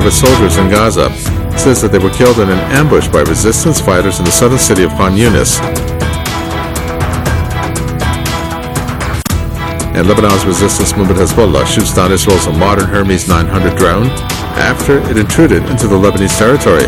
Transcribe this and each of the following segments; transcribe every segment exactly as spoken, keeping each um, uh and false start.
of its soldiers in Gaza, says that they were killed in an ambush by resistance fighters in the southern city of Khan Yunis. And Lebanon's resistance movement Hezbollah shoots down Israel's modern Hermes nine hundred drone after it intruded into the Lebanese territory.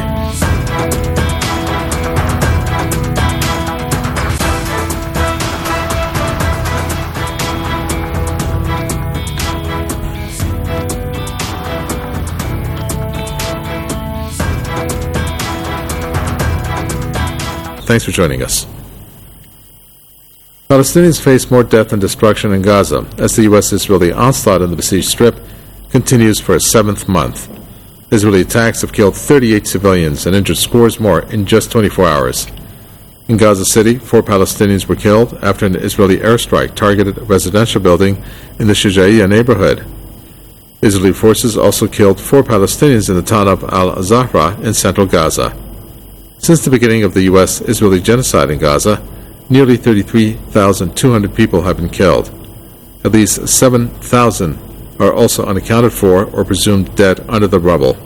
Thanks for joining us. Palestinians face more death and destruction in Gaza as the U S-Israeli onslaught in the besieged Strip continues for a seventh month. Israeli attacks have killed thirty-eight civilians and injured scores more in just twenty-four hours. In Gaza City, four Palestinians were killed after an Israeli airstrike targeted a residential building in the Shujaiya neighborhood. Israeli forces also killed four Palestinians in the town of Al-Zahra in central Gaza. Since the beginning of the U S-Israeli genocide in Gaza, nearly thirty-three thousand two hundred people have been killed. At least seven thousand are also unaccounted for or presumed dead under the rubble.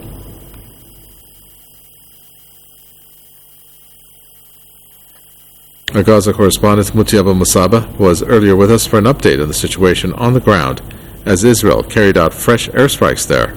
Our Gaza correspondent Muti Abu Musaba was earlier with us for an update on the situation on the ground as Israel carried out fresh airstrikes there.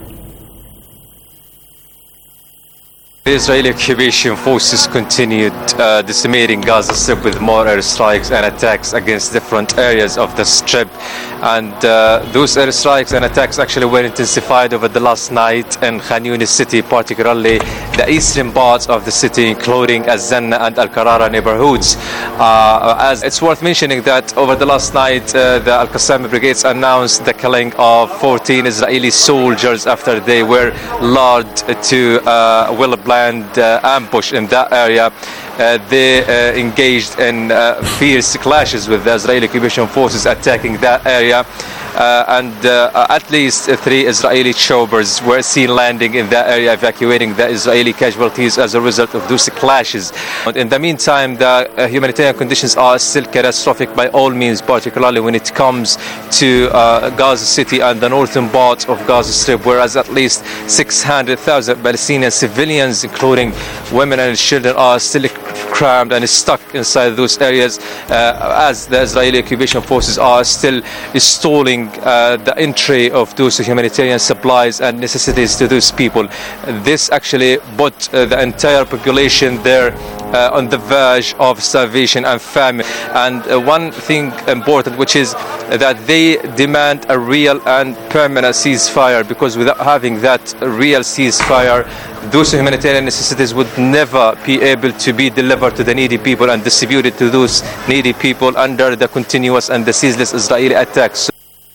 The Israeli occupation forces continued uh, decimating Gaza Strip with more airstrikes and attacks against different areas of the Strip. And uh, those airstrikes and attacks actually were intensified over the last night in Khan Yunis city, particularly the eastern parts of the city, including Az-Zanna and Al-Karara neighborhoods. Uh, as it's worth mentioning that over the last night, uh, the Al-Qassam brigades announced the killing of fourteen Israeli soldiers after they were lured to uh, well planned uh, ambush in that area. Uh, they uh, engaged in uh, fierce clashes with the Israeli occupation forces attacking that area. Uh, and uh, at least three Israeli choppers were seen landing in that area, evacuating the Israeli casualties as a result of those clashes. In the meantime, the uh, humanitarian conditions are still catastrophic by all means, particularly when it comes to uh, Gaza City and the northern part of Gaza Strip, whereas at least six hundred thousand Palestinian civilians, including women and children, are still crammed and stuck inside those areas uh, as the Israeli occupation forces are still stalling Uh, the entry of those humanitarian supplies and necessities to those people. This actually put uh, the entire population there uh, on the verge of starvation and famine. And uh, one thing important, which is that they demand a real and permanent ceasefire, because without having that real ceasefire, those humanitarian necessities would never be able to be delivered to the needy people and distributed to those needy people under the continuous and the ceaseless Israeli attacks.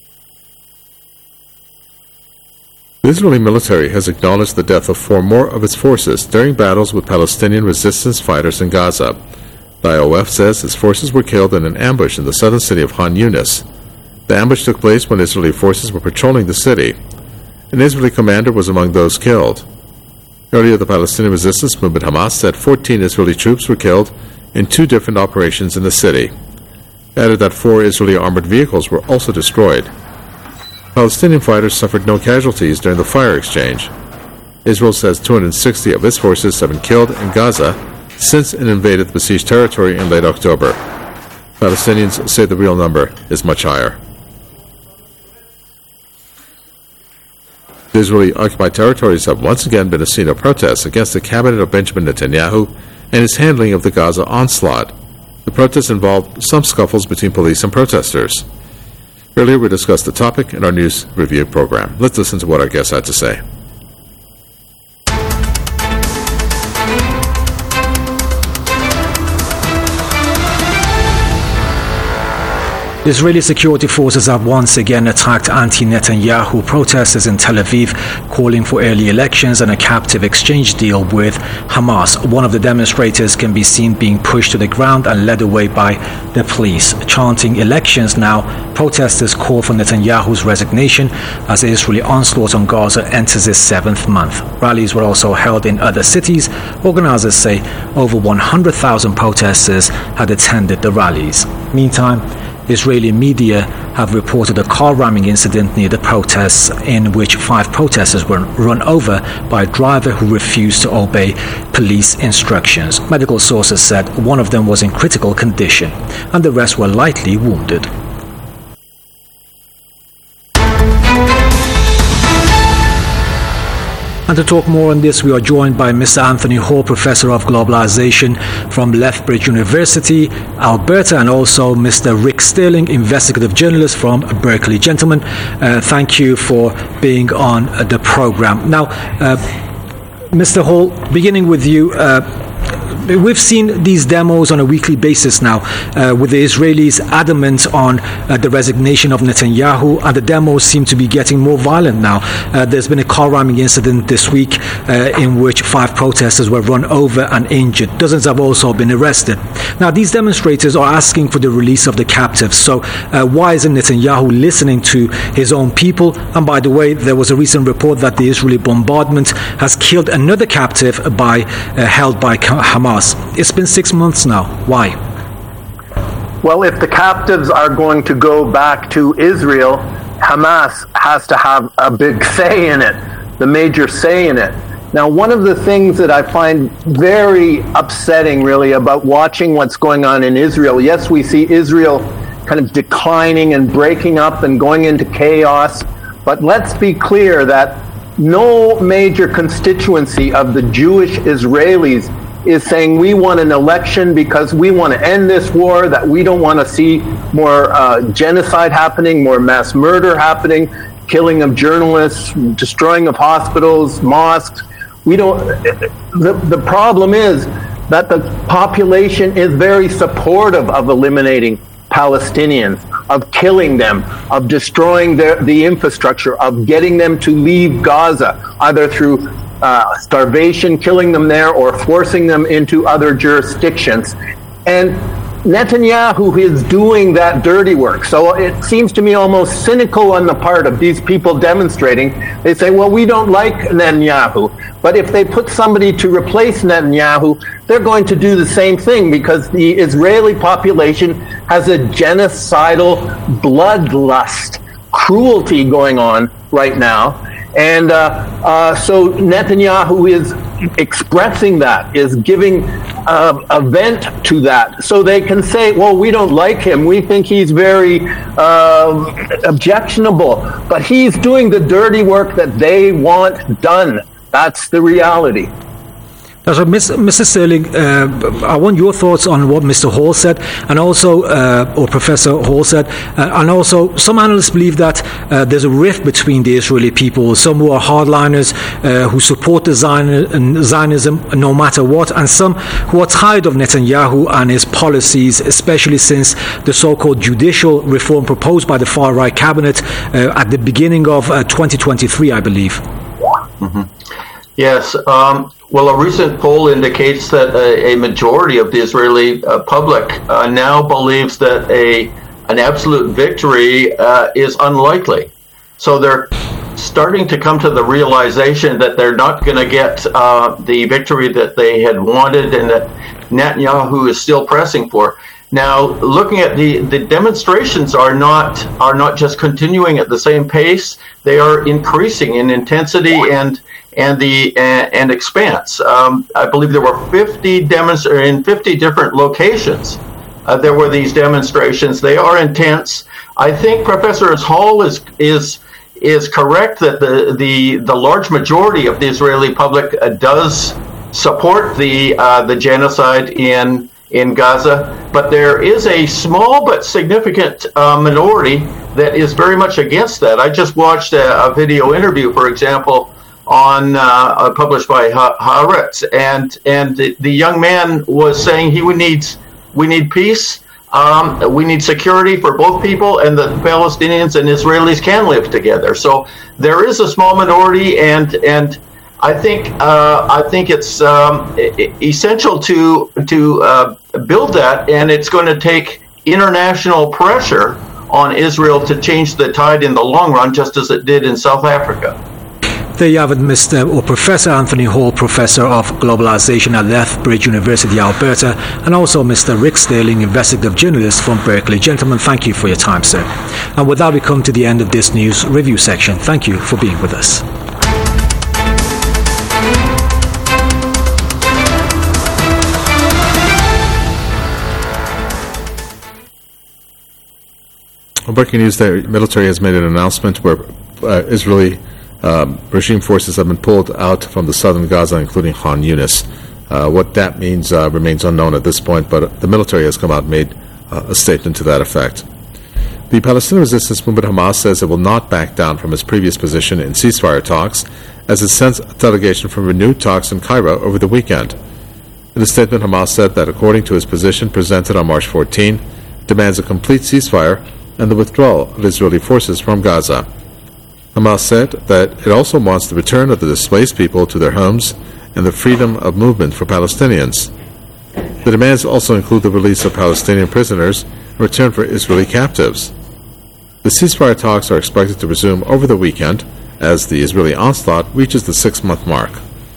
The Israeli military has acknowledged the death of four more of its forces during battles with Palestinian resistance fighters in Gaza. The I O F says its forces were killed in an ambush in the southern city of Khan Yunis. The ambush took place when Israeli forces were patrolling the city. An Israeli commander was among those killed. Earlier, the Palestinian resistance movement Hamas said fourteen Israeli troops were killed in two different operations in the city. It added that four Israeli armored vehicles were also destroyed. Palestinian fighters suffered no casualties during the fire exchange. Israel says two hundred sixty of its forces have been killed in Gaza since it invaded the besieged territory in late October. Palestinians say the real number is much higher. The Israeli occupied territories have once again been a scene of protests against the cabinet of Benjamin Netanyahu and his handling of the Gaza onslaught. The protests involved some scuffles between police and protesters. Earlier, we discussed the topic in our news review program. Let's listen to what our guests had to say. Israeli security forces have once again attacked anti-Netanyahu protesters in Tel Aviv, calling for early elections and a captive exchange deal with Hamas. One of the demonstrators can be seen being pushed to the ground and led away by the police. Chanting elections now, protesters call for Netanyahu's resignation as the Israeli onslaught on Gaza enters its seventh month. Rallies were also held in other cities. Organizers say over one hundred thousand protesters had attended the rallies. Meantime, Israeli media have reported a car ramming incident near the protests in which five protesters were run over by a driver who refused to obey police instructions. Medical sources said one of them was in critical condition and the rest were lightly wounded. And to talk more on this, we are joined by Mister Anthony Hall, Professor of Globalization from Lethbridge University, Alberta, and also Mister Rick Sterling, Investigative Journalist from Berkeley. Gentlemen, uh, thank you for being on uh, the program. Now, uh, Mister Hall, beginning with you, uh, we've seen these demos on a weekly basis now, uh, with the Israelis adamant on uh, the resignation of Netanyahu, and the demos seem to be getting more violent now. Uh, there's been a car ramming incident this week uh, in which five protesters were run over and injured. Dozens have also been arrested. Now, these demonstrators are asking for the release of the captives. So uh, why isn't Netanyahu listening to his own people? And by the way, there was a recent report that the Israeli bombardment has killed another captive by uh, held by Hamas. It's been six months now. Why? Well, if the captives are going to go back to Israel, Hamas has to have a big say in it, the major say in it. Now, one of the things that I find very upsetting, really, about watching what's going on in Israel, yes, we see Israel kind of declining and breaking up and going into chaos, but let's be clear that no major constituency of the Jewish Israelis is saying we want an election because we want to end this war, that we don't want to see more uh, genocide happening, more mass murder happening, killing of journalists, destroying of hospitals, mosques. We don't. The, the problem is that the population is very supportive of eliminating Palestinians, of killing them, of destroying their, the infrastructure, of getting them to leave Gaza, either through Uh, starvation, killing them there, or forcing them into other jurisdictions. And Netanyahu is doing that dirty work. So it seems to me almost cynical on the part of these people demonstrating. They say, well, we don't like Netanyahu. But if they put somebody to replace Netanyahu, they're going to do the same thing, because the Israeli population has a genocidal bloodlust, cruelty going on right now. And uh, uh, so Netanyahu is expressing that, is giving uh, a vent to that. So they can say, well, we don't like him. We think he's very uh, objectionable. But he's doing the dirty work that they want done. That's the reality. So, Mister Sterling, uh, I want your thoughts on what Mister Hall said, and also, uh, or Professor Hall said, uh, and also some analysts believe that uh, there's a rift between the Israeli people, some who are hardliners, uh, who support the Zion- Zionism no matter what, and some who are tired of Netanyahu and his policies, especially since the so-called judicial reform proposed by the far-right cabinet uh, at the beginning of uh, twenty twenty-three, I believe. Mm-hmm. Yes. Um, well, a recent poll indicates that a, a majority of the Israeli uh, public uh, now believes that a an absolute victory uh, is unlikely. So they're starting to come to the realization that they're not going to get uh, the victory that they had wanted and that Netanyahu is still pressing for. Now, looking at the, the demonstrations are not are not just continuing at the same pace; they are increasing in intensity and and the and, and expanse. Um, I believe there were fifty demonstra- in fifty different locations. Uh, there were these demonstrations. They are intense. I think Professor Hall is is is correct that the the the large majority of the Israeli public uh, does support the uh, the genocide in. in Gaza, but there is a small but significant uh, minority that is very much against that. I just watched a, a video interview, for example, on uh, uh, published by ha- Haaretz, and and the, the young man was saying he would need we need peace, um, we need security for both people, and the Palestinians and Israelis can live together. So there is a small minority, and and. I think uh, I think it's um, essential to to uh, build that, and it's going to take international pressure on Israel to change the tide in the long run, just as it did in South Africa. There you have it, Mister or Professor Anthony Hall, Professor of Globalization at Lethbridge University, Alberta, and also Mister Rick Sterling, investigative journalist from Berkeley. Gentlemen, thank you for your time, sir. And with that, we come to the end of this news review section. Thank you for being with us. Breaking news: the military has made an announcement where uh, Israeli um, regime forces have been pulled out from the southern Gaza, including Khan Yunis. Uh, what that means uh, remains unknown at this point, but the military has come out and made uh, a statement to that effect. The Palestinian Resistance Movement Hamas says it will not back down from its previous position in ceasefire talks, as it sends a delegation for renewed talks in Cairo over the weekend. In a statement, Hamas said that according to its position presented on March fourteenth, demands a complete ceasefire and the withdrawal of Israeli forces from Gaza. Hamas said that it also wants the return of the displaced people to their homes and the freedom of movement for Palestinians. The demands also include the release of Palestinian prisoners in return for Israeli captives. The ceasefire talks are expected to resume over the weekend as the Israeli onslaught reaches the six-month mark.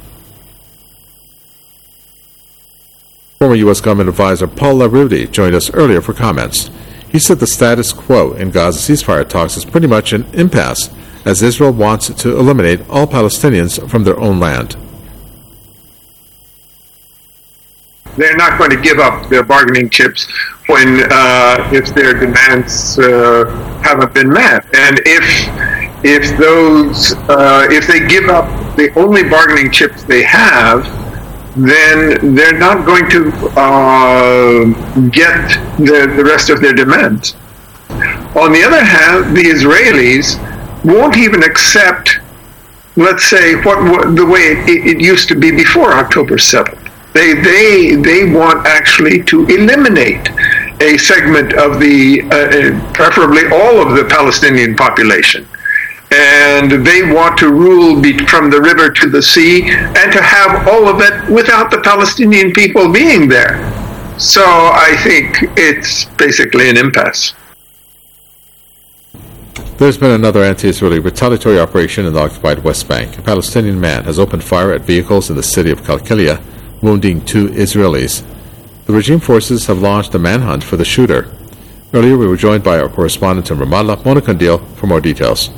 Former U S government advisor Paul LaRudy joined us earlier for comments. He said the status quo in Gaza ceasefire talks is pretty much an impasse, as Israel wants to eliminate all Palestinians from their own land. They're not going to give up their bargaining chips when uh, if their demands uh, haven't been met, and if if those uh, if they give up the only bargaining chips they have, then they're not going to uh, get the, the rest of their demands. On the other hand, the Israelis won't even accept, let's say, what, what the way it, it used to be before October seventh. They they they want actually to eliminate a segment of the, uh, preferably all of the Palestinian population. And they want to rule be- from the river to the sea, and to have all of it without the Palestinian people being there. So I think it's basically an impasse. There's been another anti-Israeli retaliatory operation in the occupied West Bank. A Palestinian man has opened fire at vehicles in the city of Kalkilia, wounding two Israelis. The regime forces have launched a manhunt for the shooter. Earlier, we were joined by our correspondent in Ramallah, Mona Kandil, for more details.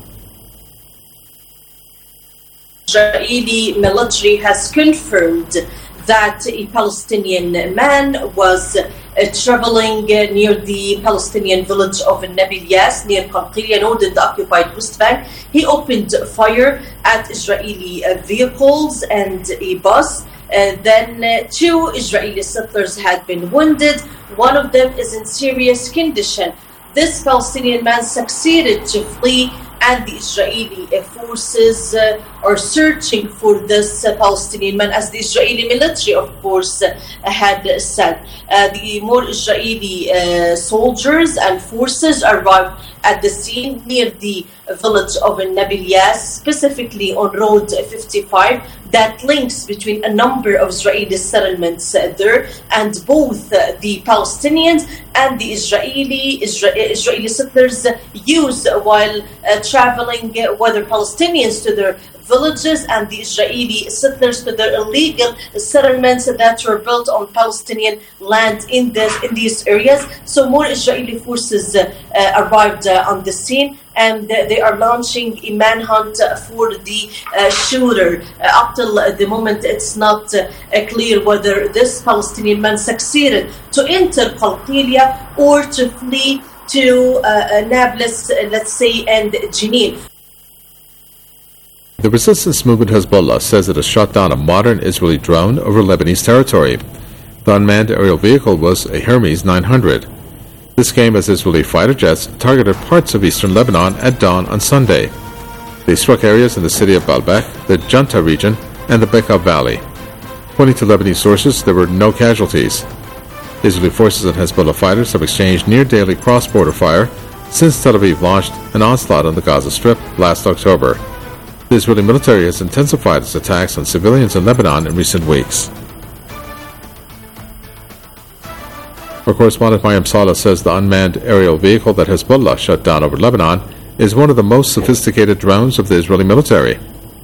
Israeli military has confirmed that a Palestinian man was uh, traveling uh, near the Palestinian village of Nablus near Qalqilia, in the occupied West Bank. He opened fire at Israeli uh, vehicles and a bus. Uh, then uh, two Israeli settlers had been wounded. One of them is in serious condition. This Palestinian man succeeded to flee, and the Israeli uh, forces uh, are searching for this uh, Palestinian man, as the Israeli military, of course, uh, had said. Uh, the more Israeli uh, soldiers and forces arrived at the scene near the village of Nablus, specifically on Road fifty-five, that links between a number of Israeli settlements uh, there, and both uh, the Palestinians and the Israeli Isra- Israeli settlers uh, use while uh, traveling, uh, whether Palestinians to their villages and the Israeli settlers to their illegal settlements that were built on Palestinian land in this in these areas. So more Israeli forces uh, uh, arrived uh, on the scene, and uh, they are launching a manhunt for the uh, shooter. Uh, up till uh, the moment, it's not uh, clear whether this Palestinian man succeeded to enter Qalqilia or to flee to uh, Nablus, uh, let's say, and Jenin. The resistance movement Hezbollah says it has shot down a modern Israeli drone over Lebanese territory. The unmanned aerial vehicle was a Hermes nine hundred. This came as Israeli fighter jets targeted parts of eastern Lebanon at dawn on Sunday. They struck areas in the city of Baalbek, the Junta region, and the Bekaa Valley. According to Lebanese sources, there were no casualties. Israeli forces and Hezbollah fighters have exchanged near-daily cross-border fire since Tel Aviv launched an onslaught on the Gaza Strip last October. The Israeli military has intensified its attacks on civilians in Lebanon in recent weeks. Our correspondent Mayim Saleh says the unmanned aerial vehicle that Hezbollah shut down over Lebanon is one of the most sophisticated drones of the Israeli military.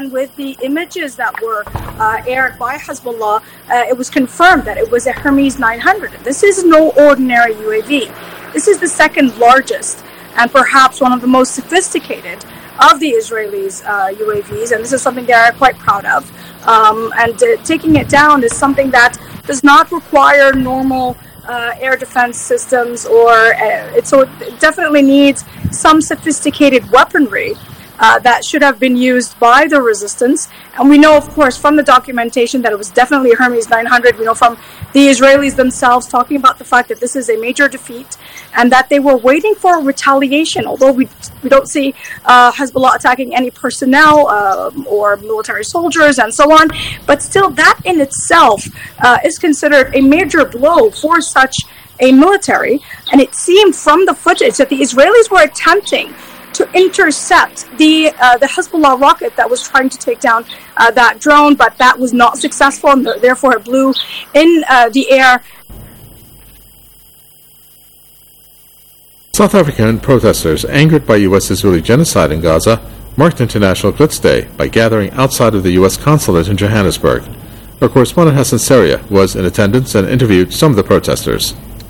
And with the images that were uh, aired by Hezbollah, uh, it was confirmed that it was a Hermes nine hundred. This is no ordinary U A V. This is the second largest and perhaps one of the most sophisticated of the Israelis' uh, U A Vs, and this is something they are quite proud of. Um, and uh, taking it down is something that does not require normal uh, air defense systems, or uh, it, so it definitely needs some sophisticated weaponry Uh, that should have been used by the resistance. And we know, of course, from the documentation that it was definitely a Hermes nine hundred. We know from the Israelis themselves talking about the fact that this is a major defeat and that they were waiting for retaliation, although we we don't see uh, Hezbollah attacking any personnel uh, or military soldiers and so on. But still, that in itself uh, is considered a major blow for such a military. And it seemed from the footage that the Israelis were attempting to intercept the uh, the Hezbollah rocket that was trying to take down uh, that drone, but that was not successful, and therefore it blew in uh, the air. South African protesters, angered by U S Israeli genocide in Gaza, marked International Quds Day by gathering outside of the U S consulate in Johannesburg. Our correspondent Hassan Saria was in attendance and interviewed some of the protesters.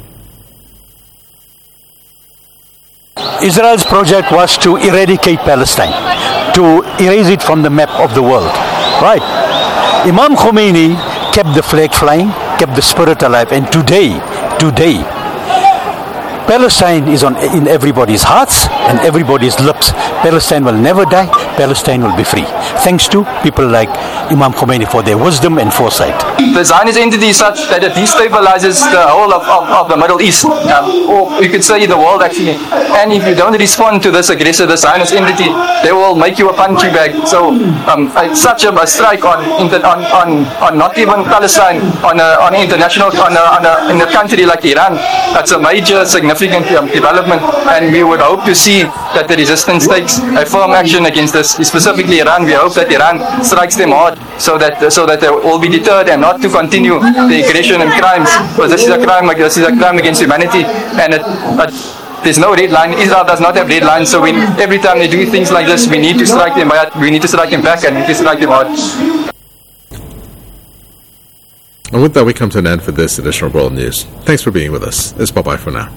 Israel's project was to eradicate Palestine, to erase it from the map of the world, right? Imam Khomeini kept the flag flying, kept the spirit alive, and today, today, Palestine is on in everybody's hearts and everybody's lips. Palestine will never die. Palestine will be free. Thanks to people like Imam Khomeini for their wisdom and foresight. The Zionist entity is such that it destabilizes the whole of, of, of the Middle East, um, or you could say the world actually. And if you don't respond to this aggressor, the Zionist entity, they will make you a punching bag. So um, it's such a, a strike on, on on on not even Palestine, on a, on international, on a, on a, in a country like Iran. That's a major significant um, development, and we would hope to see that the resistance takes a firm action against this, specifically Iran. We hope that Iran strikes them hard, so that so that they will be deterred and not to continue the aggression and crimes. Because this is a crime, this is a crime against humanity, and it, it, there's no red line. Israel does not have red lines, so we, every time they do things like this, we need to strike them. We need to strike them back, and we need to strike them hard. And with that, we come to an end for this edition of World News. Thanks for being with us. It's bye-bye for now.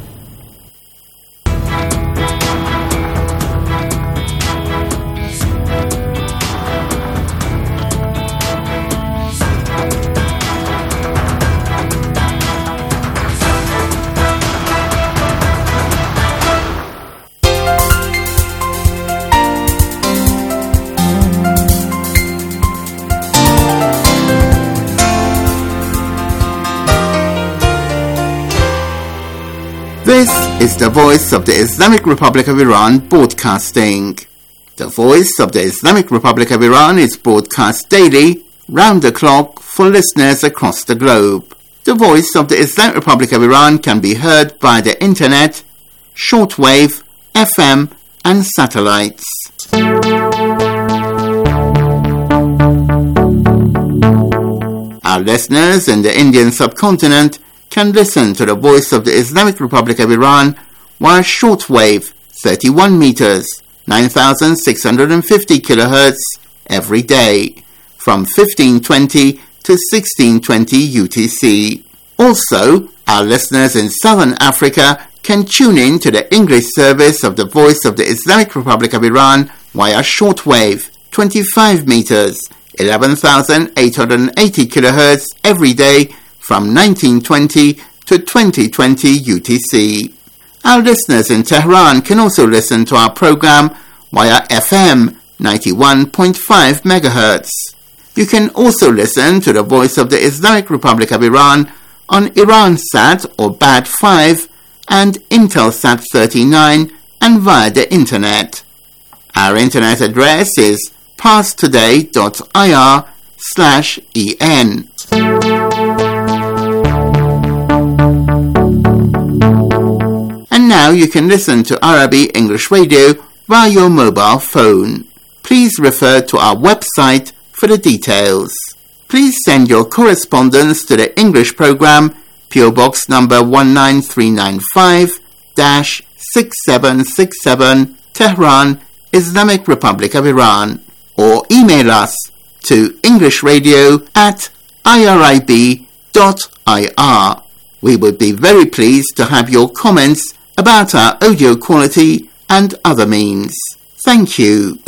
This is the Voice of the Islamic Republic of Iran broadcasting. The Voice of the Islamic Republic of Iran is broadcast daily, round the clock, for listeners across the globe. The Voice of the Islamic Republic of Iran can be heard by the internet, shortwave, F M, and satellites. Our listeners in the Indian subcontinent can listen to the Voice of the Islamic Republic of Iran via shortwave thirty-one meters, nine thousand six hundred fifty kilohertz every day from fifteen twenty to sixteen twenty U T C. Also, our listeners in Southern Africa can tune in to the English service of the Voice of the Islamic Republic of Iran via shortwave twenty-five meters, eleven thousand eight hundred eighty kilohertz every day from nineteen twenty to twenty twenty U T C. Our listeners in Tehran can also listen to our program via F M ninety-one point five megahertz. You can also listen to the Voice of the Islamic Republic of Iran on Iransat or B A D five and Intelsat thirty-nine and via the internet. Our internet address is parstoday.ir slash en. And now you can listen to Arabic English radio via your mobile phone. Please refer to our website for the details. Please send your correspondence to the English program, P O Box number one nine three nine five, six seven six seven, Tehran, Islamic Republic of Iran. or email us to englishradio at irib dot ir. We would be very pleased to have your comments about our audio quality and other means. Thank you.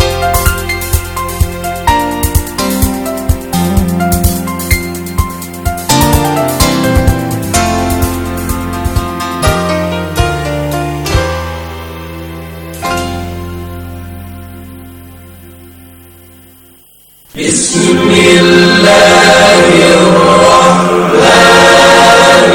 بسم الله الرحمن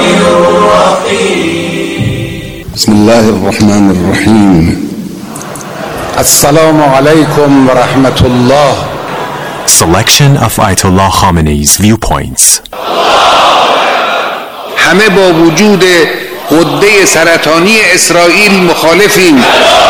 الرحيم بسم الله الرحمن الرحيم السلام عليكم ورحمة الله. Selection of Ayatollah Khamenei's viewpoints. همه با وجود غده سرطانی اسرائیل مخالفیم.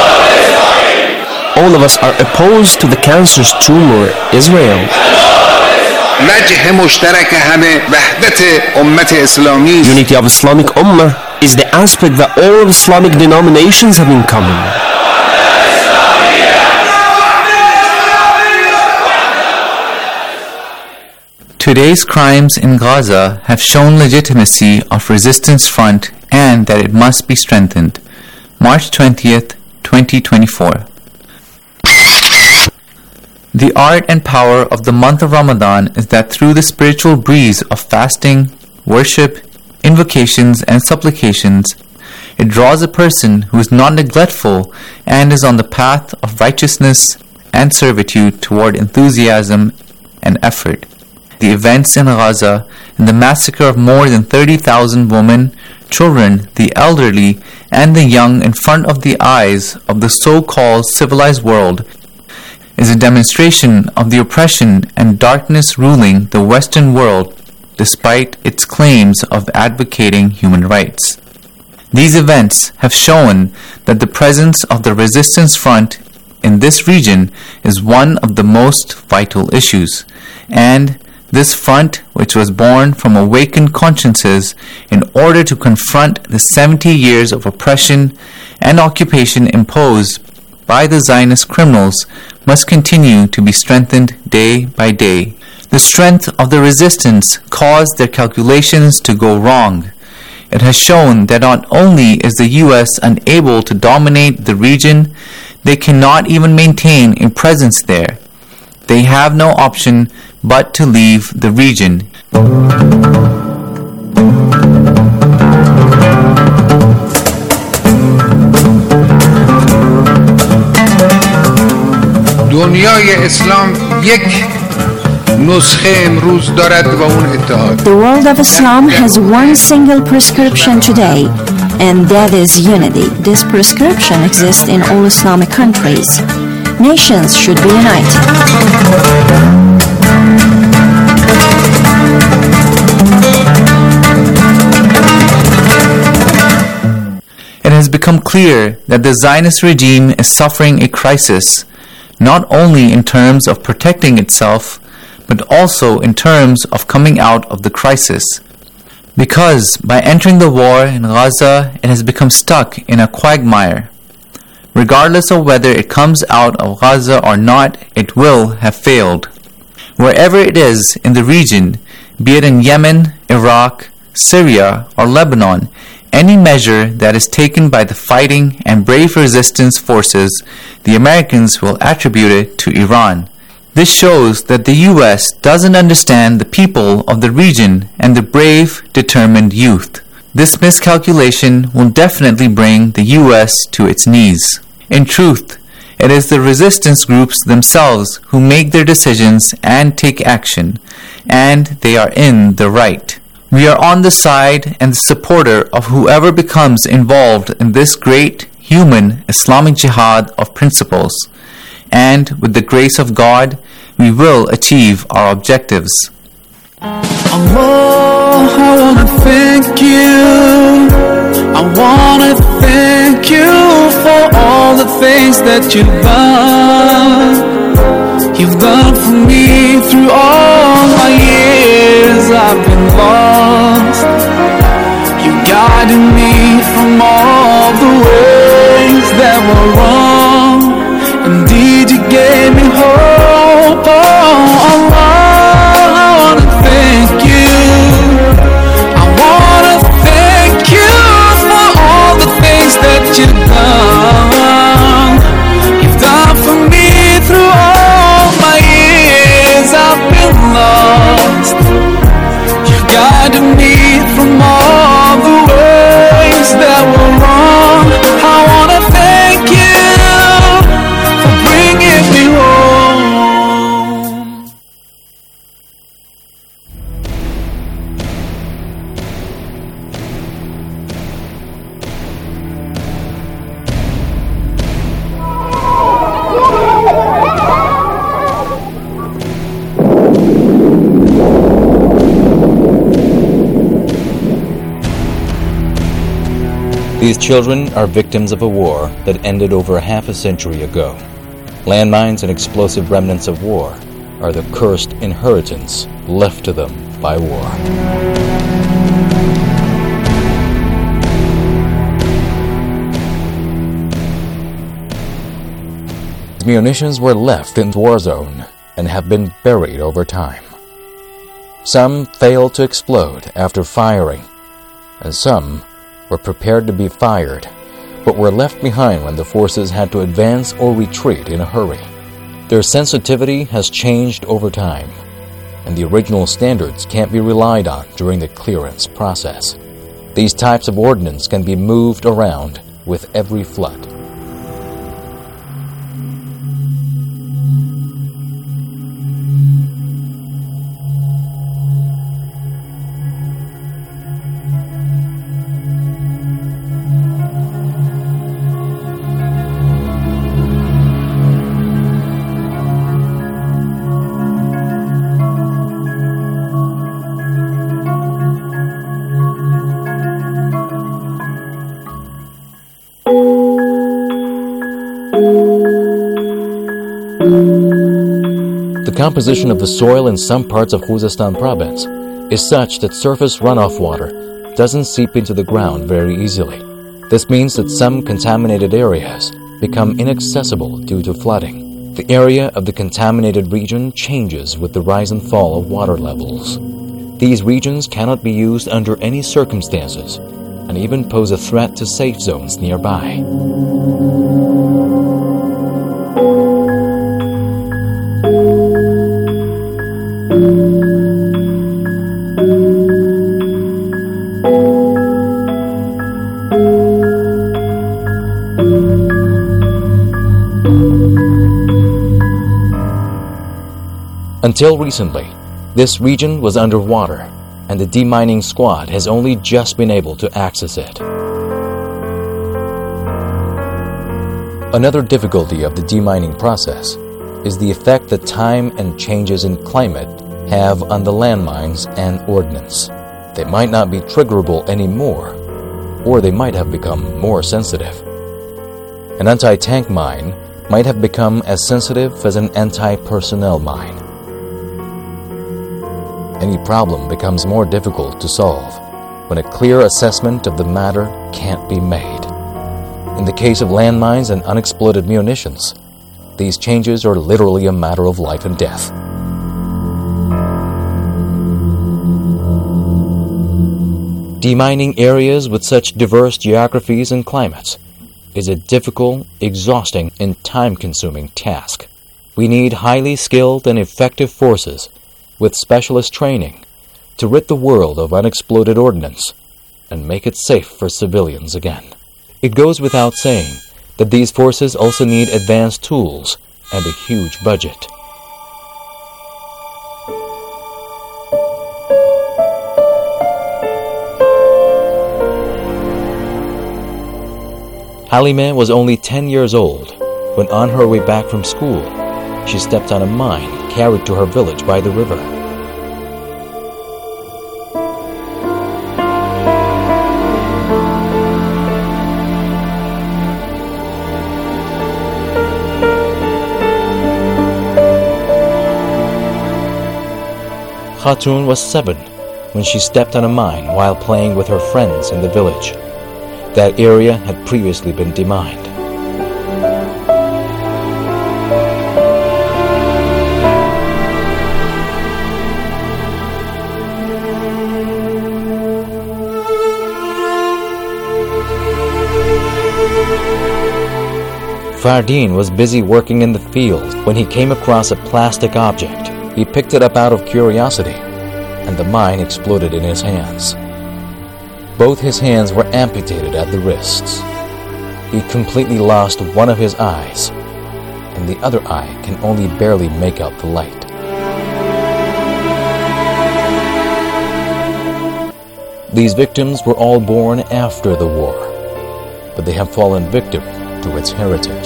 All of us are opposed to the cancerous tumor, Israel. وجه مشترک همه وحدت امت اسلامی. Unity of Islamic Ummah is the aspect that all Islamic denominations have in common. Today's crimes in Gaza have shown legitimacy of Resistance Front and that it must be strengthened. March twentieth, twenty twenty-four. The art and power of the month of Ramadan is that through the spiritual breeze of fasting, worship, invocations, and supplications, it draws a person who is not neglectful and is on the path of righteousness and servitude toward enthusiasm and effort. The events in Gaza and the massacre of more than thirty thousand women, children, the elderly, and the young in front of the eyes of the so-called civilized world is a demonstration of the oppression and darkness ruling the Western world despite its claims of advocating human rights. These events have shown that the presence of the Resistance Front in this region is one of the most vital issues, and this front, which was born from awakened consciences in order to confront the seventy years of oppression and occupation imposed by the Zionist criminals, must continue to be strengthened day by day. The strength of the resistance caused their calculations to go wrong. It has shown that not only is the U S unable to dominate the region, they cannot even maintain a presence there. They have no option but to leave the region. دنیای اسلام یک نسخه امروز دارد و اون اتحاد. The world of Islam has one single prescription today, and that is unity. This prescription exists in all Islamic countries. Nations should be united. It has become clear that the Zionist regime is suffering a crisis, not only in terms of protecting itself, but also in terms of coming out of the crisis. Because by entering the war in Gaza, it has become stuck in a quagmire. Regardless of whether it comes out of Gaza or not, it will have failed. Wherever it is in the region, be it in Yemen, Iraq, Syria, or Lebanon, any measure that is taken by the fighting and brave resistance forces, the Americans will attribute it to Iran. This shows that the U S doesn't understand the people of the region and the brave, determined youth. This miscalculation will definitely bring the U S to its knees. In truth, it is the resistance groups themselves who make their decisions and take action, and they are in the right. We are on the side and the supporter of whoever becomes involved in this great human Islamic jihad of principles, and with the grace of God, we will achieve our objectives. Allah, I wanna thank you. I wanna thank you for all the things that you've done. You've done for me through all my years I've been lost. You guided me from all the ways that were wrong. Indeed, you gave me hope Oh, Allah, I wanna thank you. I wanna thank you for all the things that you've done. You've done for me through all my years I've been lost. You've guided me from all the ways that were wrong. I wanna thank you for bringing me home. These children are victims of a war that ended over half a century ago. Landmines and explosive remnants of war are the cursed inheritance left to them by war. Munitions were left in the war zone and have been buried over time. Some failed to explode after firing, and some were prepared to be fired, but were left behind when the forces had to advance or retreat in a hurry. Their sensitivity has changed over time, and the original standards can't be relied on during the clearance process. These types of ordnance can be moved around with every flood. The composition of the soil in some parts of Khuzestan province is such that surface runoff water doesn't seep into the ground very easily. This means that some contaminated areas become inaccessible due to flooding. The area of the contaminated region changes with the rise and fall of water levels. These regions cannot be used under any circumstances and even pose a threat to safe zones nearby. Until recently, this region was underwater, and the demining squad has only just been able to access it. Another difficulty of the demining process is the effect that time and changes in climate have on the landmines and ordnance. They might not be triggerable anymore, or they might have become more sensitive. An anti-tank mine might have become as sensitive as an anti-personnel mine. Any problem becomes more difficult to solve when a clear assessment of the matter can't be made. In the case of landmines and unexploded munitions, these changes are literally a matter of life and death. Demining areas with such diverse geographies and climates is a difficult, exhausting, and time-consuming task. We need highly skilled and effective forces with specialist training to rid the world of unexploded ordnance and make it safe for civilians again. It goes without saying that these forces also need advanced tools and a huge budget. Halime was only ten years old when, on her way back from school, she stepped on a mine carried to her village by the river. Khatun was seven when she stepped on a mine while playing with her friends in the village. That area had previously been demined. Fardeen was busy working in the field when he came across a plastic object. He picked it up out of curiosity, and the mine exploded in his hands. Both his hands were amputated at the wrists. He completely lost one of his eyes, and the other eye can only barely make out the light. These victims were all born after the war, but they have fallen victim to its heritage.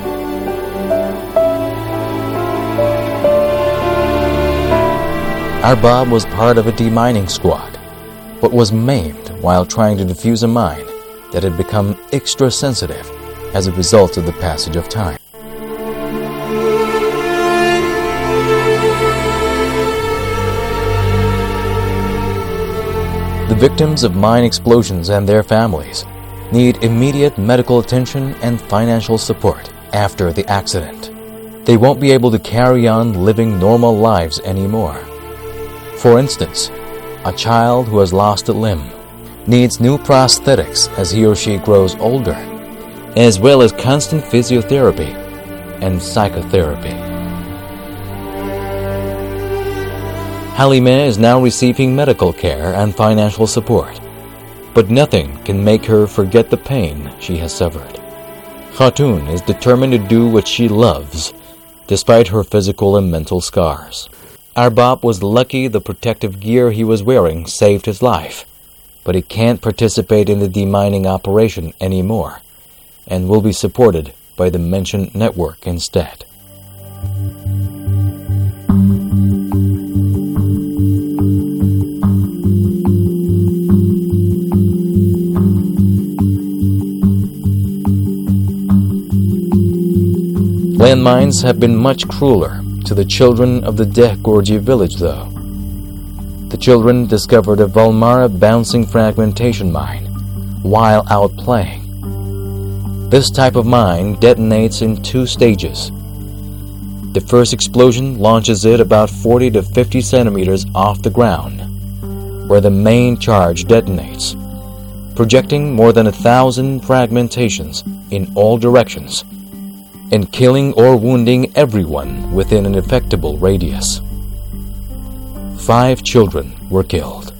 Arbab was part of a demining squad, but was maimed while trying to defuse a mine that had become extra sensitive as a result of the passage of time. The victims of mine explosions and their families need immediate medical attention and financial support after the accident. They won't be able to carry on living normal lives anymore. For instance, a child who has lost a limb needs new prosthetics as he or she grows older, as well as constant physiotherapy and psychotherapy. Halimeh is now receiving medical care and financial support, but nothing can make her forget the pain she has suffered. Khatoon is determined to do what she loves, despite her physical and mental scars. Arbab was lucky the protective gear he was wearing saved his life, but he can't participate in the demining operation anymore, and will be supported by the mentioned network instead. Landmines have been much crueler to the children of the Deh Gorji village, though. The children discovered a Valmara bouncing fragmentation mine while out playing. This type of mine detonates in two stages. The first explosion launches it about forty to fifty centimeters off the ground, where the main charge detonates, projecting more than a thousand fragmentations in all directions, and killing or wounding everyone within an effectable radius. Five children were killed.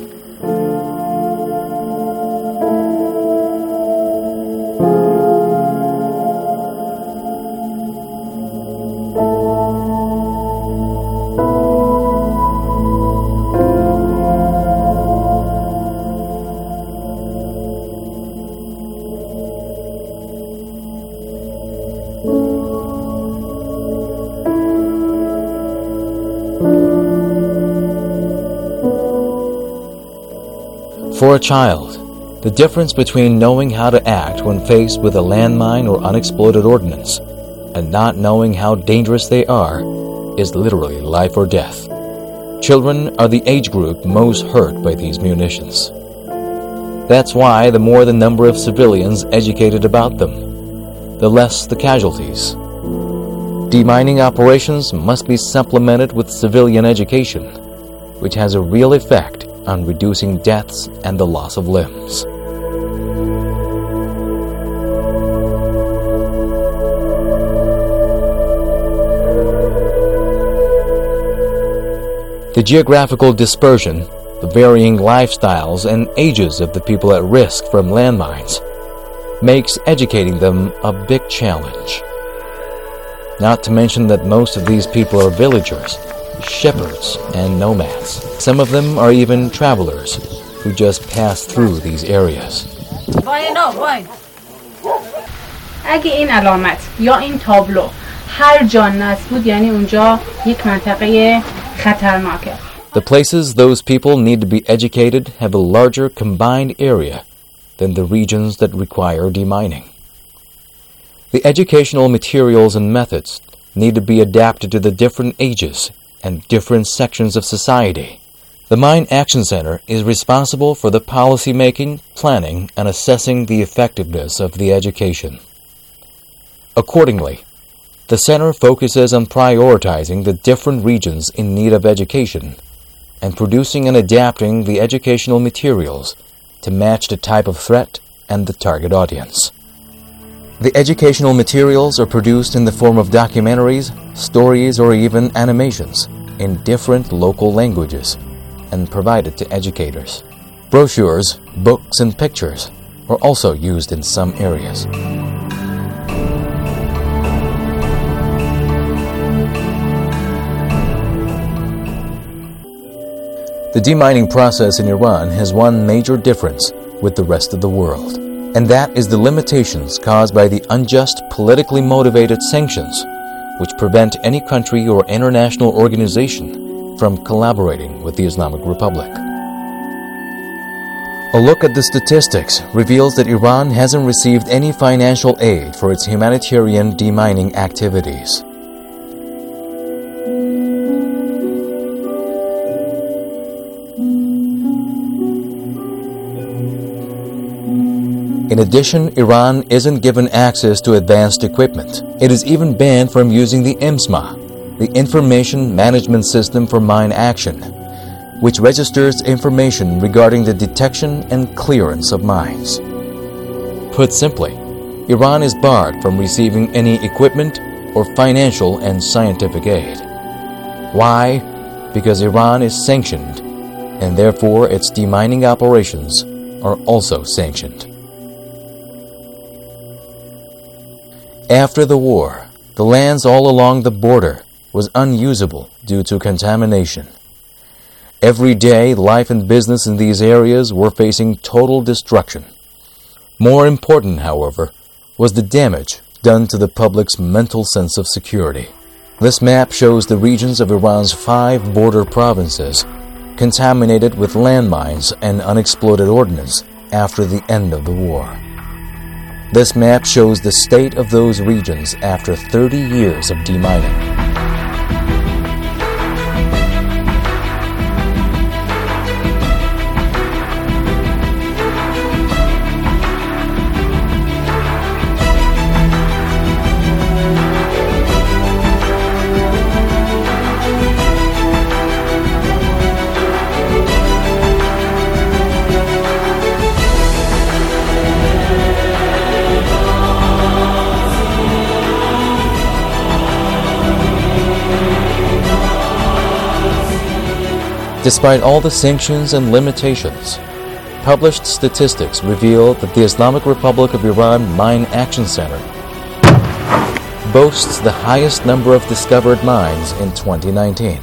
For a child, the difference between knowing how to act when faced with a landmine or unexploded ordnance and not knowing how dangerous they are is literally life or death. Children are the age group most hurt by these munitions. That's why the more the number of civilians educated about them, the less the casualties. Demining operations must be supplemented with civilian education, which has a real effect on reducing deaths and the loss of limbs. The geographical dispersion, the varying lifestyles and ages of the people at risk from landmines makes educating them a big challenge. Not to mention that most of these people are villagers, shepherds, and nomads. Some of them are even travelers who just pass through these areas. اگه این علامت یا این تابلو هر جا نصب بود یعنی اونجا یک منطقه خطرناکه. The places those people need to be educated have a larger combined area than the regions that require demining. The educational materials and methods need to be adapted to the different ages and different sections of society. The Mine Action Center is responsible for the policy making, planning, and assessing the effectiveness of the education. Accordingly, the center focuses on prioritizing the different regions in need of education and producing and adapting the educational materials to match the type of threat and the target audience. The educational materials are produced in the form of documentaries, stories, or even animations in different local languages and provided to educators. Brochures, books, and pictures are also used in some areas. The demining process in Iran has one major difference with the rest of the world, and that is the limitations caused by the unjust, politically motivated sanctions which prevent any country or international organization from collaborating with the Islamic Republic. A look at the statistics reveals that Iran hasn't received any financial aid for its humanitarian demining activities. In addition, Iran isn't given access to advanced equipment. It is even banned from using the IMSMA, the Information Management System for Mine Action, which registers information regarding the detection and clearance of mines. Put simply, Iran is barred from receiving any equipment or financial and scientific aid. Why? Because Iran is sanctioned, and therefore its demining operations are also sanctioned. After the war, the lands all along the border was unusable due to contamination. Every day, life and business in these areas were facing total destruction. More important, however, was the damage done to the public's mental sense of security. This map shows the regions of Iran's five border provinces contaminated with landmines and unexploded ordnance after the end of the war. This map shows the state of those regions after thirty years of demining. Despite all the sanctions and limitations, published statistics reveal that the Islamic Republic of Iran Mine Action Center boasts the highest number of discovered mines in twenty nineteen.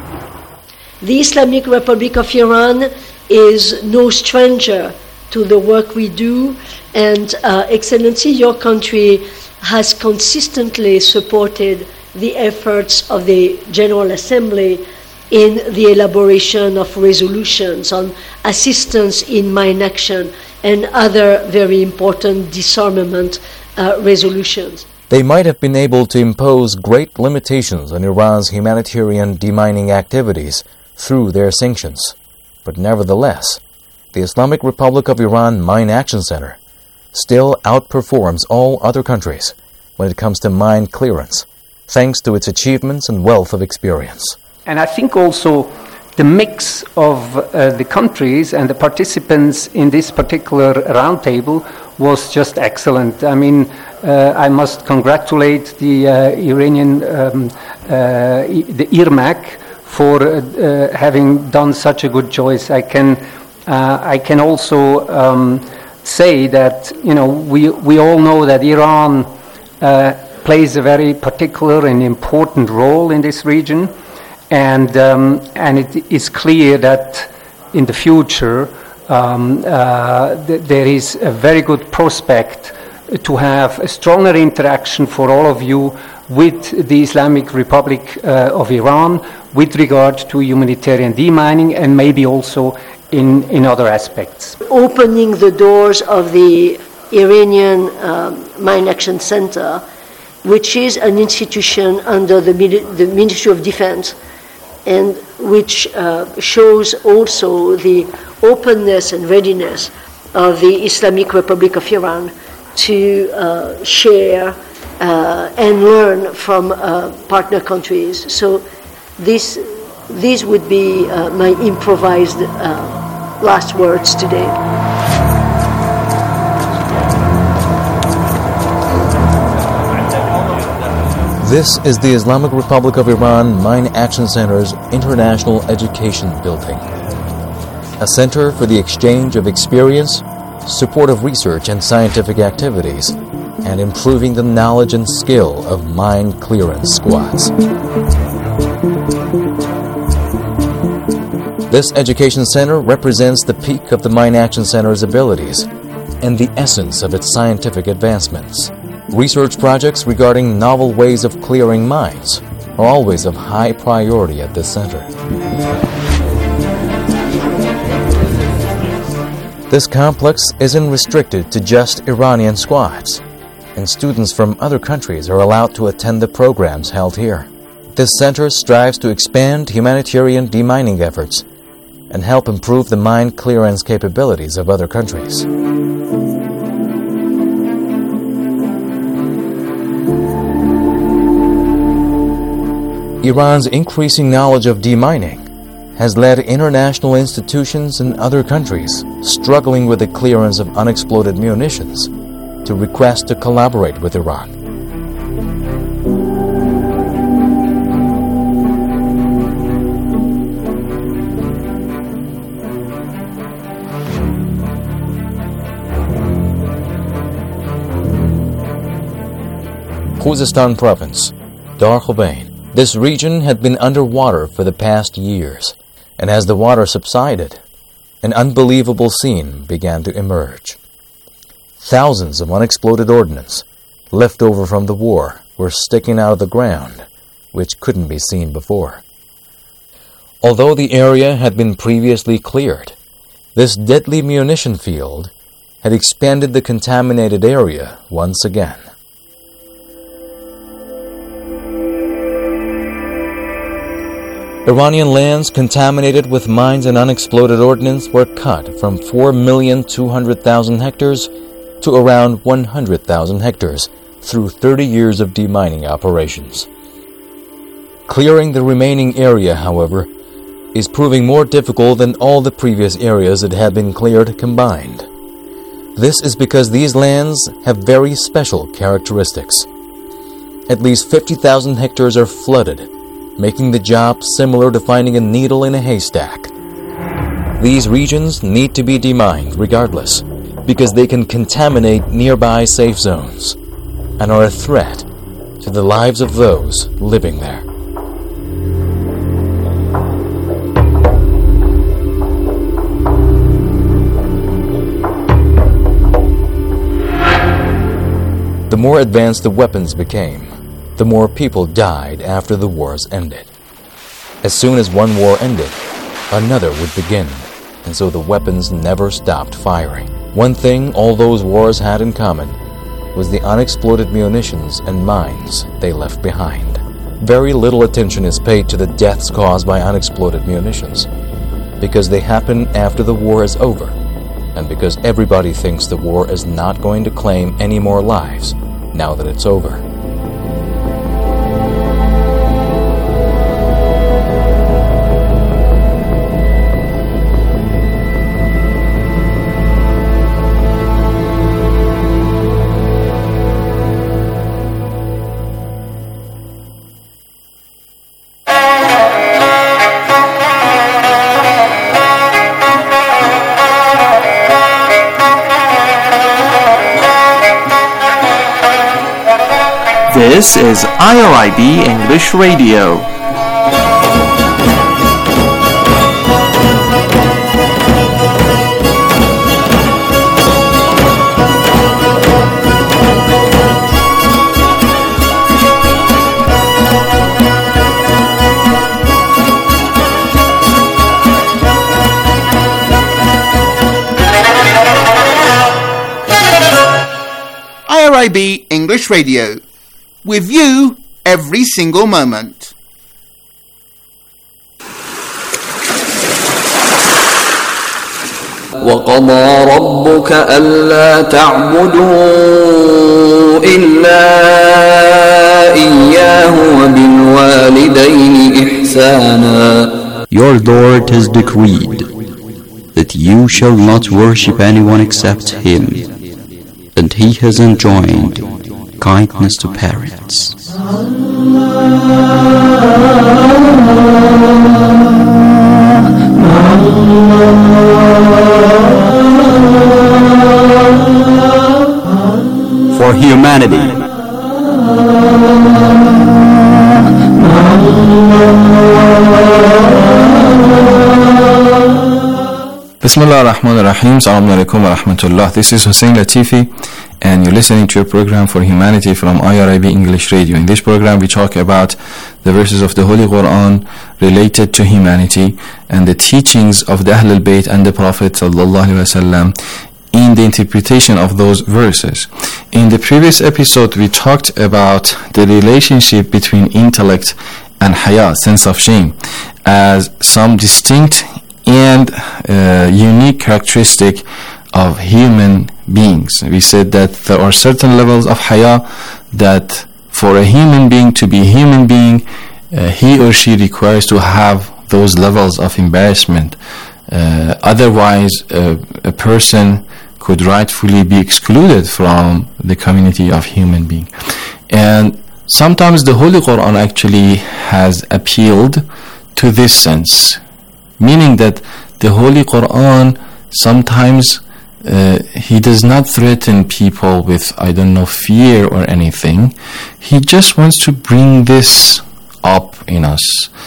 The Islamic Republic of Iran is no stranger to the work we do, and uh, Excellency, your country has consistently supported the efforts of the General Assembly in the elaboration of resolutions on assistance in mine action and other very important disarmament uh, resolutions. They might have been able to impose great limitations on Iran's humanitarian demining activities through their sanctions. But nevertheless, the Islamic Republic of Iran Mine Action Center still outperforms all other countries when it comes to mine clearance, thanks to its achievements and wealth of experience. And I think also the mix of uh, the countries and the participants in this particular roundtable was just excellent. I mean, uh, I must congratulate the uh, Iranian, um, uh, the I R M A C, for uh, uh, having done such a good choice. I can, uh, I can also um, say that, you know, we we all know that Iran uh, plays a very particular and important role in this region. And um, and it is clear that in the future um, uh, th- there is a very good prospect to have a stronger interaction for all of you with the Islamic Republic uh, of Iran with regard to humanitarian demining and maybe also in, in other aspects. Opening the doors of the Iranian um, Mine Action Center, which is an institution under the, the Ministry of Defense, and which uh, shows also the openness and readiness of the Islamic Republic of Iran to uh, share uh, and learn from uh, partner countries. So this, these would be uh, my improvised uh, last words today. This is the Islamic Republic of Iran Mine Action Center's International Education Building, a center for the exchange of experience, support of research and scientific activities, and improving the knowledge and skill of mine clearance squads. This education center represents the peak of the Mine Action Center's abilities and the essence of its scientific advancements. Research projects regarding novel ways of clearing mines are always of high priority at this center. This complex isn't restricted to just Iranian squads, and students from other countries are allowed to attend the programs held here. This center strives to expand humanitarian demining efforts and help improve the mine clearance capabilities of other countries. Iran's increasing knowledge of demining has led international institutions in other countries struggling with the clearance of unexploded munitions to request to collaborate with Iran. Khuzestan Province, Dar Khubain. This region had been underwater for the past years, and as the water subsided, an unbelievable scene began to emerge. Thousands of unexploded ordnance, left over from the war, were sticking out of the ground, which couldn't be seen before. Although the area had been previously cleared, this deadly munition field had expanded the contaminated area once again. Iranian lands contaminated with mines and unexploded ordnance were cut from four million two hundred thousand hectares to around one hundred thousand hectares through thirty years of demining operations. Clearing the remaining area, however, is proving more difficult than all the previous areas that had been cleared combined. This is because these lands have very special characteristics. At least fifty thousand hectares are flooded, making the job similar to finding a needle in a haystack. These regions need to be demined regardless, because they can contaminate nearby safe zones and are a threat to the lives of those living there. The more advanced the weapons became, the more people died after the wars ended. As soon as one war ended, another would begin, and so the weapons never stopped firing. One thing all those wars had in common was the unexploded munitions and mines they left behind. Very little attention is paid to the deaths caused by unexploded munitions, because they happen after the war is over, and because everybody thinks the war is not going to claim any more lives now that it's over. This is I R I B English Radio. I R I B English Radio. With you every single moment. وقضى ربك ألا تعبدوا إلا إياه وبالوالدين إحسانا. Your Lord has decreed that you shall not worship anyone except Him, and He has enjoined kindness to parents. For humanity. Bismillah ar-Rahman ar-Rahim. Assalamu alaikum wa rahmatullah. This is Hussein Latifi, and you're listening to a program for humanity from I R I B English Radio. In this program, we talk about the verses of the Holy Quran related to humanity and the teachings of the Ahlul Bayt and the Prophet sallallahu alaihi wasallam in the interpretation of those verses. In the previous episode, we talked about the relationship between intellect and haya, sense of shame, as some distinct and uh, unique characteristic of human beings. We said that there are certain levels of haya that for a human being to be a human being, uh, he or she requires to have those levels of embarrassment. Uh, otherwise, uh, a person could rightfully be excluded from the community of human beings. And sometimes the Holy Quran actually has appealed to this sense, meaning that the Holy Quran sometimes uh, he does not threaten people with, I don't know, fear or anything. He just wants to bring this up in us,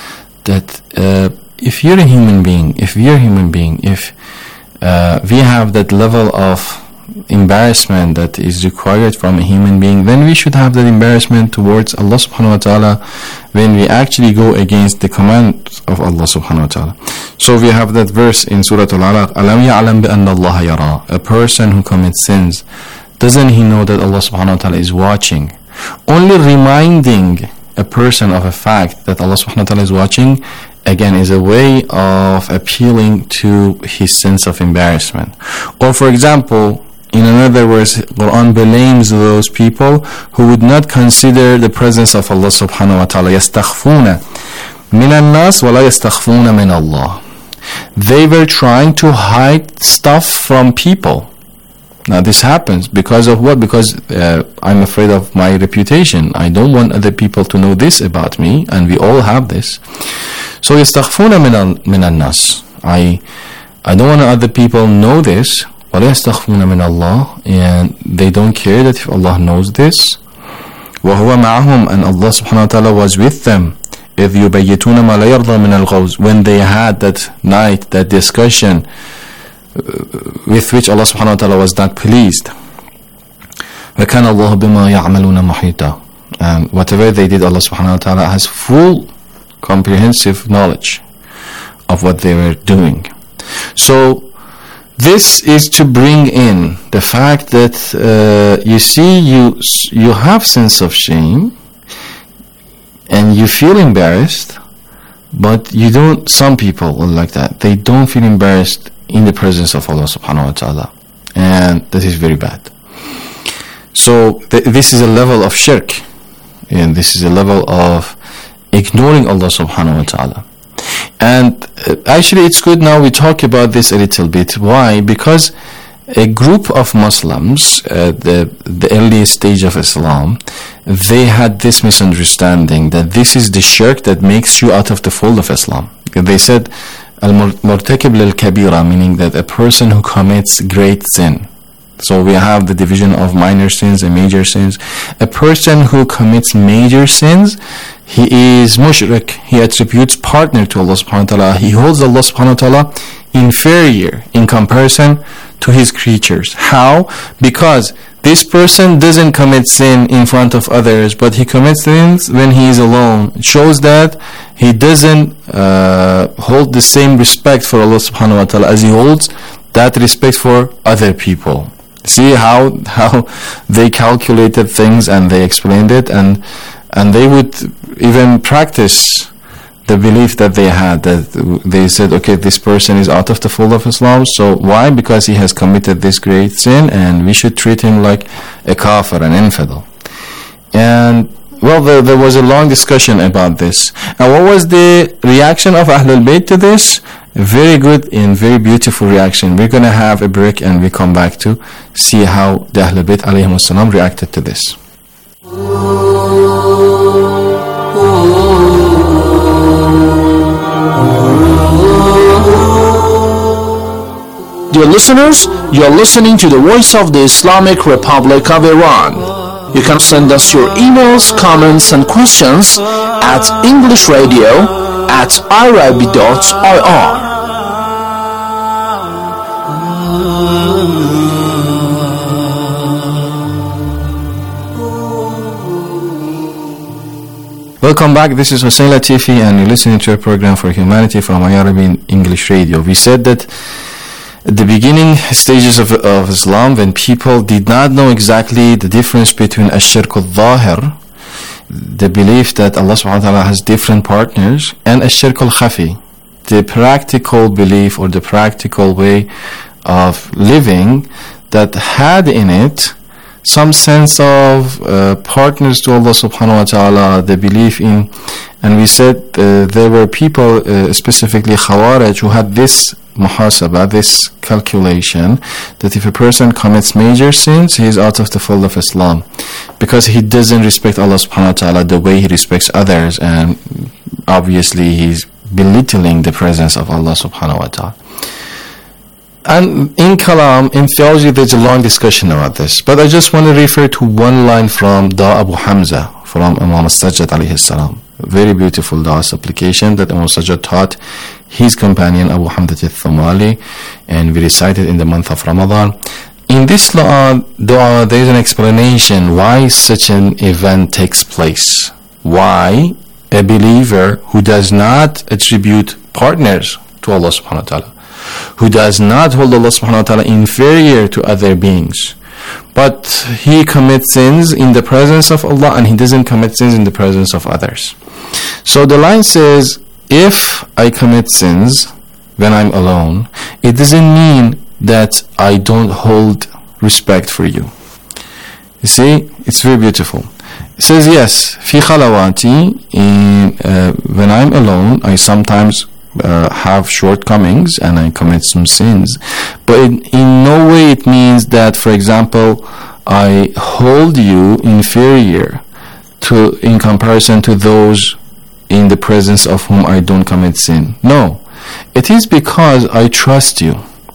that uh, if you're a human being, if we are a human being, if uh, we have that level of embarrassment that is required from a human being, then we should have that embarrassment towards Allah subhanahu wa ta'ala when we actually go against the commands of Allah subhanahu wa ta'ala. So we have that verse in Surah Al-Alaq, Alam ya'lam bi anna Allah yara. A person who commits sins, doesn't he know that Allah subhanahu wa ta'ala is watching? Only reminding a person of a fact that Allah subhanahu wa ta'ala is watching, again, is a way of appealing to his sense of embarrassment. Or for example, in another verse, Quran blames those people who would not consider the presence of Allah subhanahu wa ta'ala. يَسْتَخْفُونَ مِنَ النَّاسِ وَلَا يَسْتَخْفُونَ مِنَ اللَّهِ. They were trying to hide stuff from people. Now this happens because of what? Because uh, I'm afraid of my reputation. I don't want other people to know this about me, and we all have this. So يَسْتَخْفُونَ مِنَ النَّاسِ. I, I don't want other people know this. وَلَيَسْتَخْفُونَ مِنَ اللَّهِ, and they don't care that if Allah knows this. وَهُوَ مَعَهُمْ, and Allah subhanahu wa ta'ala was with them. إِذْ يُبَيِّتُونَ مَا لَا يَرْضَى مِنَ الْغَوْزِ, when they had that night, that discussion uh, with which Allah subhanahu wa ta'ala was not pleased. وَكَانَ اللَّهُ بِمَا يَعْمَلُونَ مُحِيطًا, and whatever they did, Allah subhanahu wa ta'ala has full comprehensive knowledge of what they were doing. So this is to bring in the fact that uh, you see, you you have sense of shame and you feel embarrassed, but you don't. Some people are like that. They don't feel embarrassed in the presence of Allah subhanahu wa ta'ala, and that is very bad. So th- this is a level of shirk, and this is a level of ignoring Allah subhanahu wa ta'ala. And uh, actually it's good now we talk about this a little bit. Why? Because a group of Muslims at the, the earliest stage of Islam, they had this misunderstanding that this is the shirk that makes you out of the fold of Islam. They said al-murtakib lil-kabira, meaning that a person who commits great sin. So we have the division of minor sins and major sins. A person who commits major sins, he is mushrik. He attributes partner to Allah subhanahu wa ta'ala. He holds Allah subhanahu wa ta'ala inferior in comparison to his creatures. How? Because this person doesn't commit sin in front of others, but he commits sins when he is alone. It shows that he doesn't uh, hold the same respect for Allah subhanahu wa ta'ala as he holds that respect for other people. See how how they calculated things and they explained it, and and they would even practice the belief that they had, that they said, okay, this person is out of the fold of Islam. So why? Because he has committed this great sin, and we should treat him like a kafir, an infidel. And well, there, there was a long discussion about this. And what was the reaction of Ahlul Bayt to this? A very good and very beautiful reaction. We're going to have a break and we come back to see how the Ahlul Bayt alayhim as-salam reacted to this. dear listeners, you are listening to the Voice of the Islamic Republic of Iran. You can send us your emails, comments, and questions at englishradio at irib dot I R. Welcome back. This is Hussein Latifi, and you're listening to a program for humanity from I R I B English Radio. We said that at the beginning stages of, of Islam, when people did not know exactly the difference between Ash-Shirk al-Zahir, the belief that Allah subhanahu wa ta'ala has different partners, and Ash-Shirk al-Khafi, the practical belief or the practical way of living that had in it some sense of uh, partners to Allah subhanahu wa ta'ala, the belief in, and we said uh, there were people, uh, specifically Khawarij, who had this muhasabah, this calculation, that if a person commits major sins, he is out of the fold of Islam, because he doesn't respect Allah subhanahu wa ta'ala the way he respects others, and obviously he's belittling the presence of Allah subhanahu wa ta'ala. And in Kalam, in theology, there's a long discussion about this, but I just want to refer to one line from Da Abu Hamza, from Imam Sajjad alayhi salam. Very beautiful dua supplication that Imam Sajjad taught his companion Abu Hamza al-Thumali, and we recited in the month of Ramadan. In this dua, dua, there is an explanation why such an event takes place. Why a believer who does not attribute partners to Allah subhanahu wa ta'ala, who does not hold Allah subhanahu wa ta'ala inferior to other beings, but he commits sins in the presence of Allah and he doesn't commit sins in the presence of others. So the line says, if I commit sins when I'm alone, it doesn't mean that I don't hold respect for you. You see, it's very beautiful. It says, yes, fi khalawati, in, uh, when I'm alone, I sometimes Uh, have shortcomings and I commit some sins, but in, in no way it means that, for example, I hold you inferior to in comparison to those in the presence of whom I don't commit sin. No, it is because I trust you.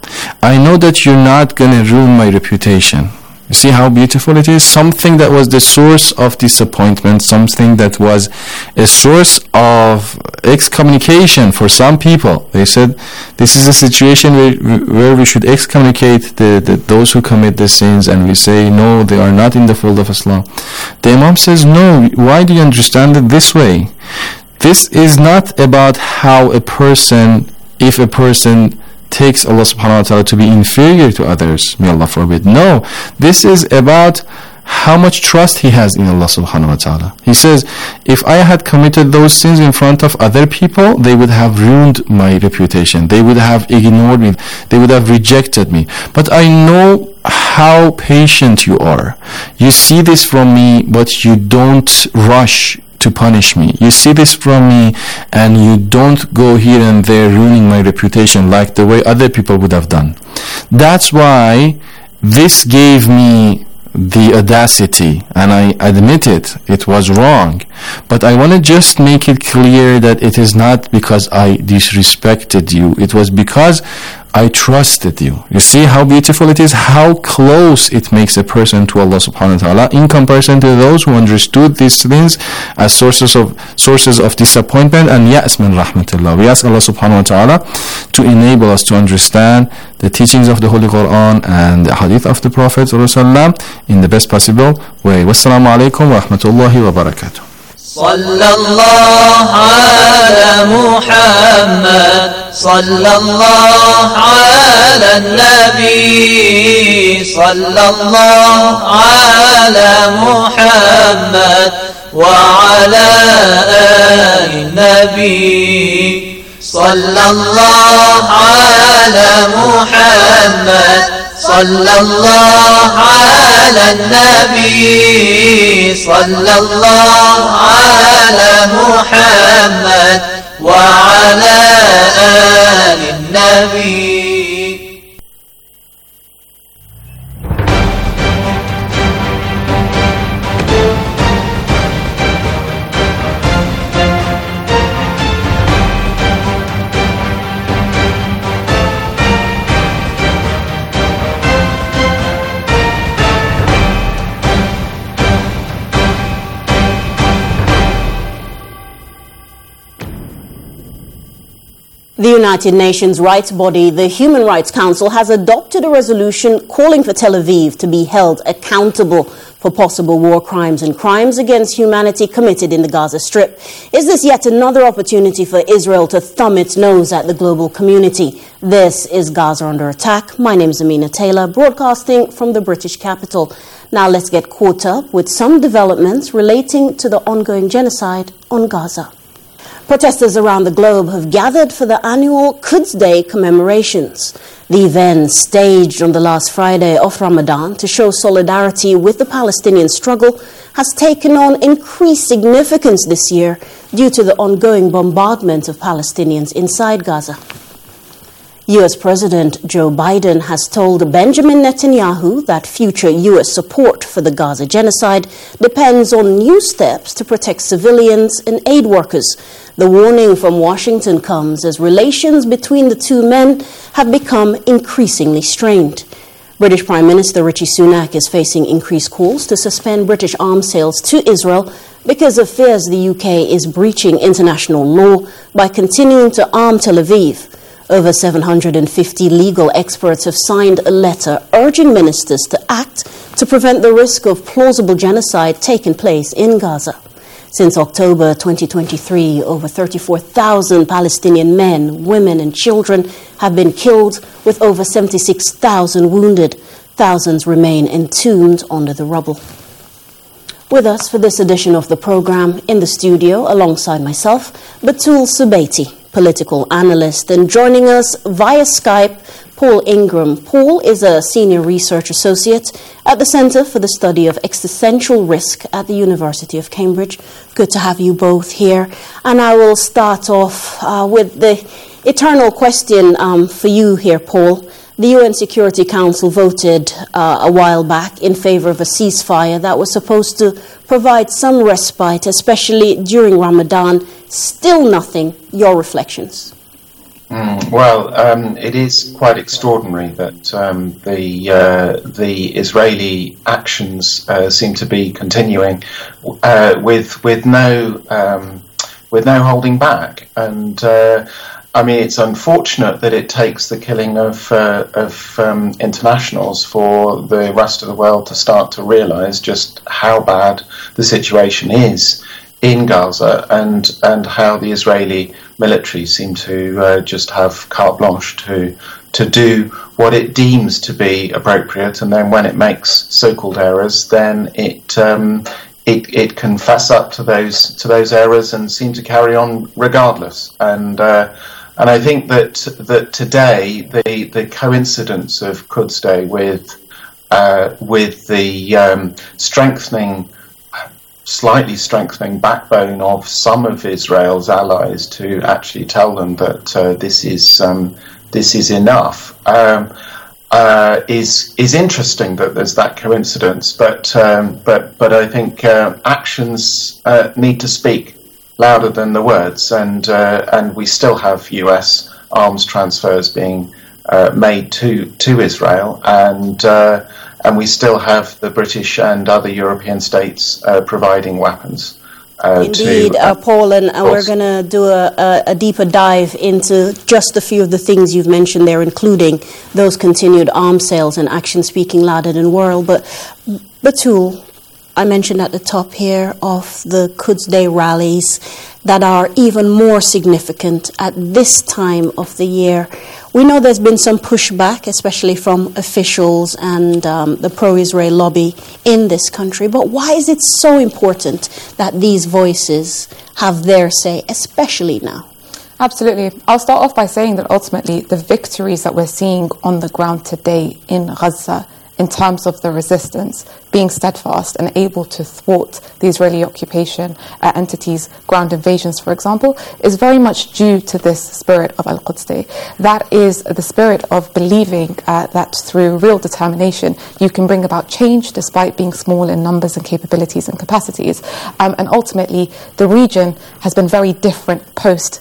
I know that you're not gonna ruin my reputation. You see how beautiful it is? Something that was the source of disappointment, something that was a source of excommunication for some people. They said this is a situation where, where we should excommunicate the, the, those who commit the sins, and we say, no, they are not in the fold of Islam. The Imam says, no, why do you understand it this way? This is not about how a person, if a person takes Allah subhanahu wa ta'ala to be inferior to others, may Allah forbid. No, this is about how much trust he has in Allah subhanahu wa ta'ala. He says, if I had committed those sins in front of other people, they would have ruined my reputation. They would have ignored me. They would have rejected me. But I know how patient you are. You see this from me, but you don't rush to punish me. You see this from me, and you don't go here and there ruining my reputation like the way other people would have done. That's why this gave me the audacity, and I admit it, it was wrong, but I want to just make it clear that it is not because I disrespected you. It was because I trusted you. You see how beautiful it is, how close it makes a person to Allah subhanahu wa ta'ala in comparison to those who understood these things as sources of sources of disappointment and ya's min rahmatillah. We ask Allah subhanahu wa ta'ala to enable us to understand the teachings of the Holy Quran and the hadith of the Prophet in the best possible way. Wassalamu alaikum wa rahmatullahi wa barakatuh. صلى الله على محمد صلى الله على النبي صلى الله على محمد وعلى آل النبي صلى الله على محمد صلى الله على النبي صلى الله على محمد وعلى آل النبي. The United Nations rights body, the Human Rights Council, has adopted a resolution calling for Tel Aviv to be held accountable for possible war crimes and crimes against humanity committed in the Gaza Strip. Is this yet another opportunity for Israel to thumb its nose at the global community? This is Gaza Under Attack. My name is Amina Taylor, broadcasting from the British capital. Now let's get caught up with some developments relating to the ongoing genocide on Gaza. Protesters around the globe have gathered for the annual Quds Day commemorations. The event, staged on the last Friday of Ramadan to show solidarity with the Palestinian struggle, has taken on increased significance this year due to the ongoing bombardment of Palestinians inside Gaza. U S President Joe Biden has told Benjamin Netanyahu that future U S support for the Gaza genocide depends on new steps to protect civilians and aid workers. The warning from Washington comes as relations between the two men have become increasingly strained. British Prime Minister Rishi Sunak is facing increased calls to suspend British arms sales to Israel because of fears the U K is breaching international law by continuing to arm Tel Aviv. Over seven hundred fifty legal experts have signed a letter urging ministers to act to prevent the risk of plausible genocide taking place in Gaza. Since October twenty twenty-three, over thirty-four thousand Palestinian men, women and children have been killed, with over seventy-six thousand wounded. Thousands remain entombed under the rubble. With us for this edition of the program in the studio, alongside myself, Batul Subaiti, political analyst, and joining us via Skype, Paul Ingram. Paul is a senior research associate at the Centre for the Study of Existential Risk at the University of Cambridge. Good to have you both here. And I will start off uh, with the eternal question um, for you here, Paul. The U N Security Council voted uh, a while back in favor of a ceasefire that was supposed to provide some respite, especially during Ramadan. Still nothing. Your reflections? Mm, well, um, it is quite extraordinary that um, the uh, the Israeli actions uh, seem to be continuing uh, with with no um, with no holding back, and uh, I mean it's unfortunate that it takes the killing of uh, of um, internationals for the rest of the world to start to realise just how bad the situation is in Gaza, and and how the Israeli military seem to uh, just have carte blanche to to do what it deems to be appropriate, and then when it makes so-called errors, then it um, it it can fess up to those to those errors and seem to carry on regardless. And uh, and I think that that today the the coincidence of Quds Day with uh, with the um, strengthening. slightly strengthening backbone of some of Israel's allies to actually tell them that uh, this is um, this is enough um, uh, is is interesting that there's that coincidence, but um, but but I think uh, actions uh, need to speak louder than the words, and uh, and we still have U S arms transfers being uh, made to to Israel, and. Uh, And we still have the British and other European states uh, providing weapons. Uh, Indeed, to, uh, Paul, and uh, we're going to do a, a, a deeper dive into just a few of the things you've mentioned there, including those continued arms sales and action speaking louder than world. But Batul, I mentioned at the top here of the Quds Day rallies that are even more significant at this time of the year. We know there's been some pushback, especially from officials and um, the pro-Israel lobby in this country. But why is it so important that these voices have their say, especially now? Absolutely. I'll start off by saying that ultimately the victories that we're seeing on the ground today in Gaza, in terms of the resistance, being steadfast and able to thwart the Israeli occupation uh, entities' ground invasions, for example, is very much due to this spirit of Al-Quds Day. That is the spirit of believing uh, that through real determination you can bring about change despite being small in numbers and capabilities and capacities. Um, and ultimately, the region has been very different post